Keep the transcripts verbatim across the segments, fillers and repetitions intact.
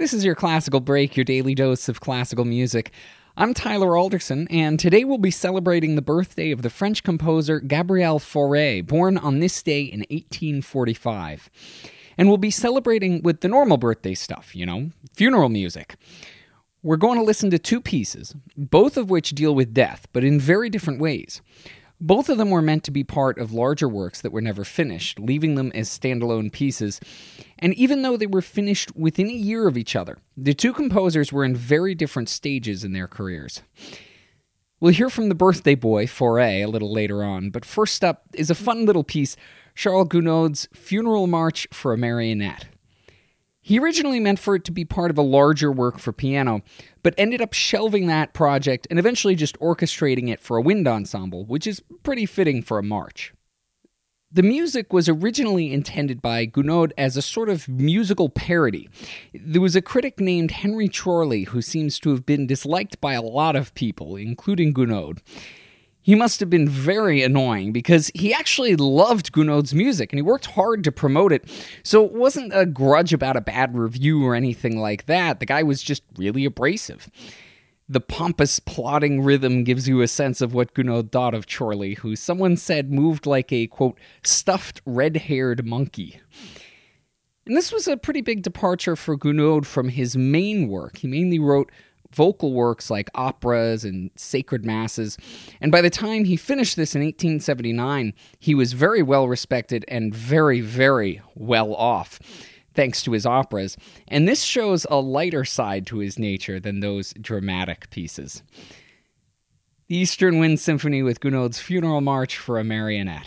This is your Classical Break, your daily dose of classical music. I'm Tyler Alderson, and today we'll be celebrating the birthday of the French composer Gabriel Fauré, born on this day in eighteen forty-five. And we'll be celebrating with the normal birthday stuff, you know, funeral music. We're going to listen to two pieces, both of which deal with death, but in very different ways. Both of them were meant to be part of larger works that were never finished, leaving them as standalone pieces. And even though they were finished within a year of each other, the two composers were in very different stages in their careers. We'll hear from the birthday boy, Fauré, a little later on, but first up is a fun little piece, Charles Gounod's Funeral March for a Marionette. He originally meant for it to be part of a larger work for piano, but ended up shelving that project and eventually just orchestrating it for a wind ensemble, which is pretty fitting for a march. The music was originally intended by Gounod as a sort of musical parody. There was a critic named Henry Chorley who seems to have been disliked by a lot of people, including Gounod. He must have been very annoying because he actually loved Gounod's music and he worked hard to promote it, so it wasn't a grudge about a bad review or anything like that. The guy was just really abrasive. The pompous, plodding rhythm gives you a sense of what Gounod thought of Chorley, who someone said moved like a, quote, stuffed red-haired monkey. And this was a pretty big departure for Gounod from his main work. He mainly wrote vocal works like operas and sacred masses, and by the time he finished this in eighteen seventy-nine, he was very well respected and very, very well off, thanks to his operas, and this shows a lighter side to his nature than those dramatic pieces. The Eastern Wind Symphony with Gounod's Funeral March for a Marionette.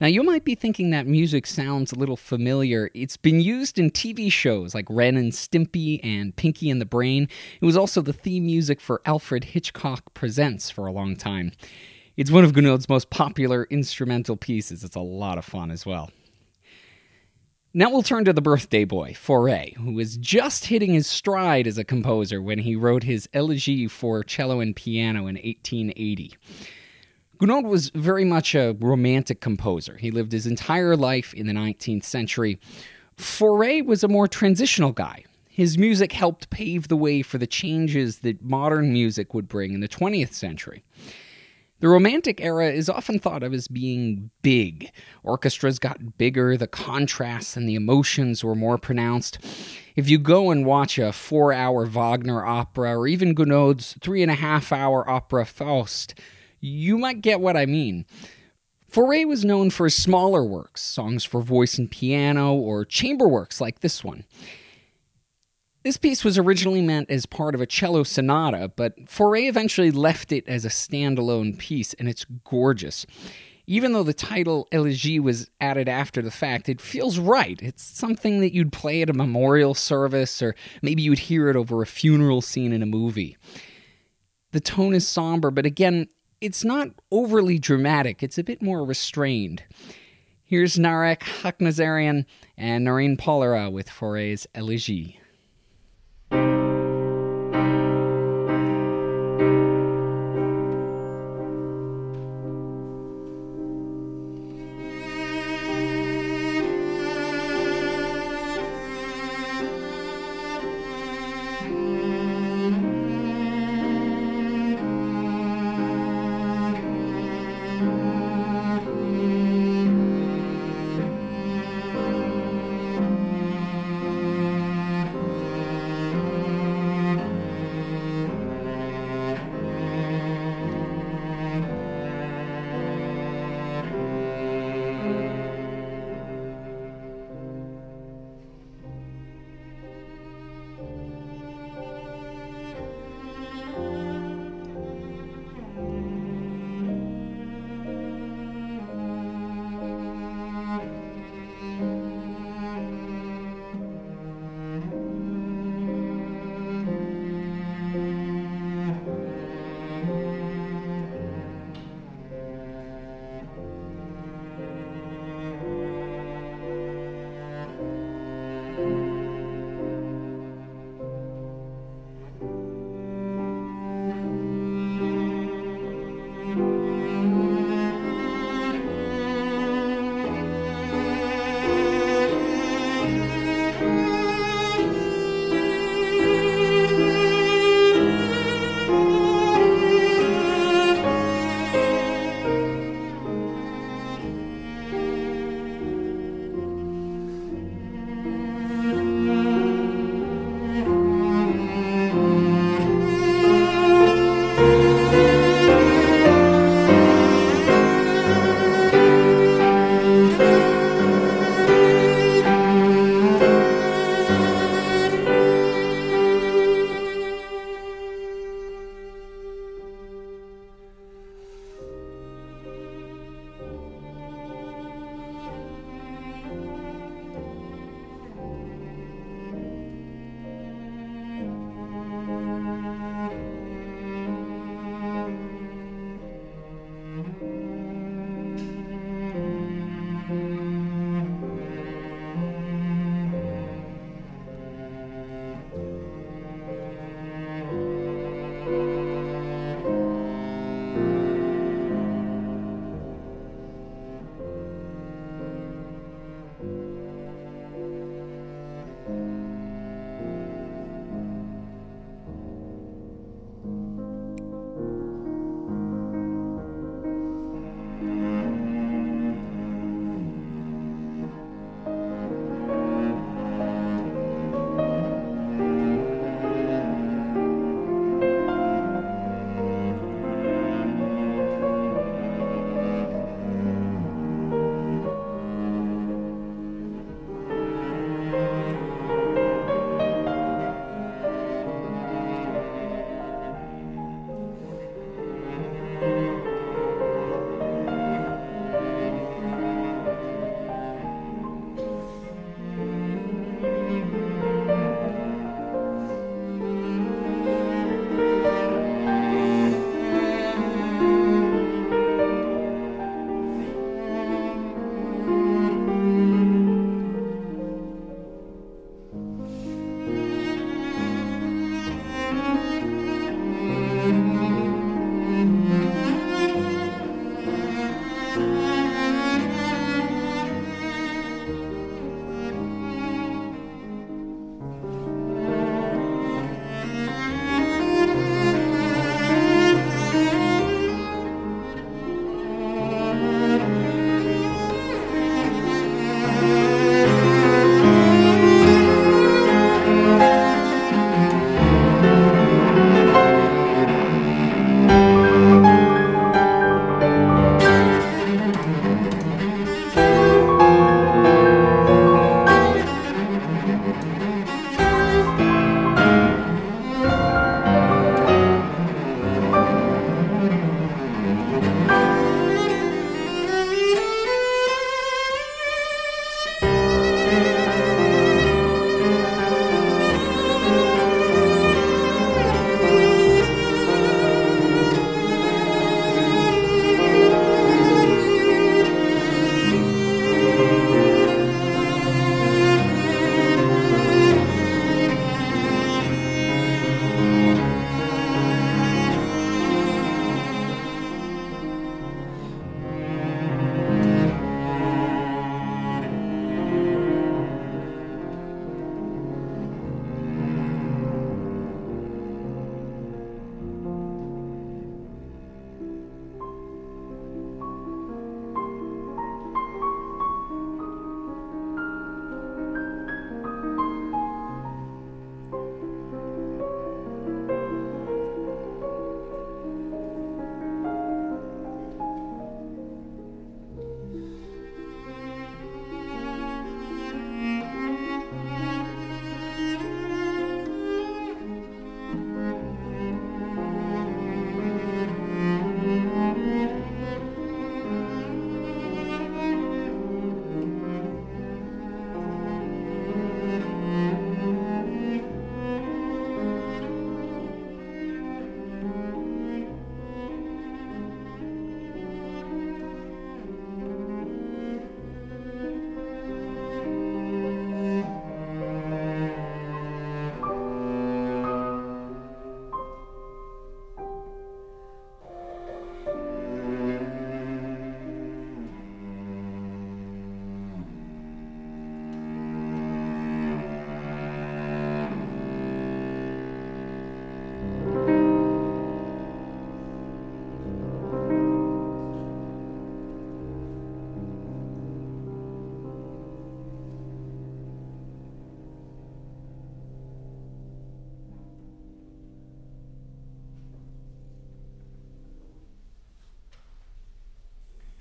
Now, you might be thinking that music sounds a little familiar. It's been used in T V shows like Ren and Stimpy and Pinky and the Brain. It was also the theme music for Alfred Hitchcock Presents for a long time. It's one of Gounod's most popular instrumental pieces. It's a lot of fun as well. Now we'll turn to the birthday boy, Fauré, who was just hitting his stride as a composer when he wrote his Elegy for cello and piano in eighteen eighty. Gounod was very much a romantic composer. He lived his entire life in the nineteenth century. Fauré was a more transitional guy. His music helped pave the way for the changes that modern music would bring in the twentieth century. The Romantic era is often thought of as being big. Orchestras got bigger, the contrasts and the emotions were more pronounced. If you go and watch a four-hour Wagner opera, or even Gounod's three-and-a-half-hour opera Faust, you might get what I mean. Fauré was known for his smaller works, songs for voice and piano, or chamber works like this one. This piece was originally meant as part of a cello sonata, but Fauré eventually left it as a standalone piece, and it's gorgeous. Even though the title Elegy was added after the fact, it feels right. It's something that you'd play at a memorial service, or maybe you'd hear it over a funeral scene in a movie. The tone is somber, but again, it's not overly dramatic. It's a bit more restrained. Here's Narek Haknazarian and Noreen Pollera with Fauré's Elegy.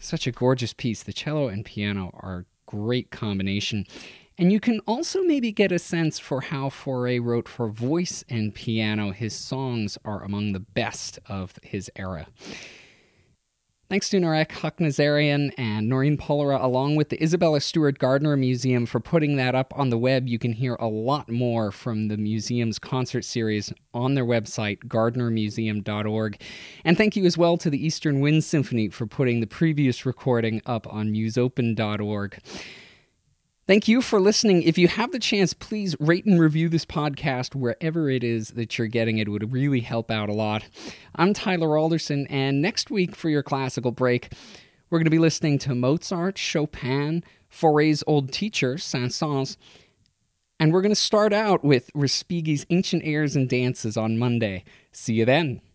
Such a gorgeous piece. The cello and piano are a great combination. And you can also maybe get a sense for how Fauré wrote for voice and piano. His songs are among the best of his era. Thanks to Narek Haknazarian and Noreen Polera, along with the Isabella Stewart Gardner Museum, for putting that up on the web. You can hear a lot more from the museum's concert series on their website, gardner museum dot org. And thank you as well to the Eastern Wind Symphony for putting the previous recording up on muse open dot org. Thank you for listening. If you have the chance, please rate and review this podcast wherever it is that you're getting it. It would really help out a lot. I'm Tyler Alderson, and next week for your classical break, we're going to be listening to Mozart, Chopin, Fauré's old teacher, Saint-Saëns, and we're going to start out with Respighi's Ancient Airs and Dances on Monday. See you then.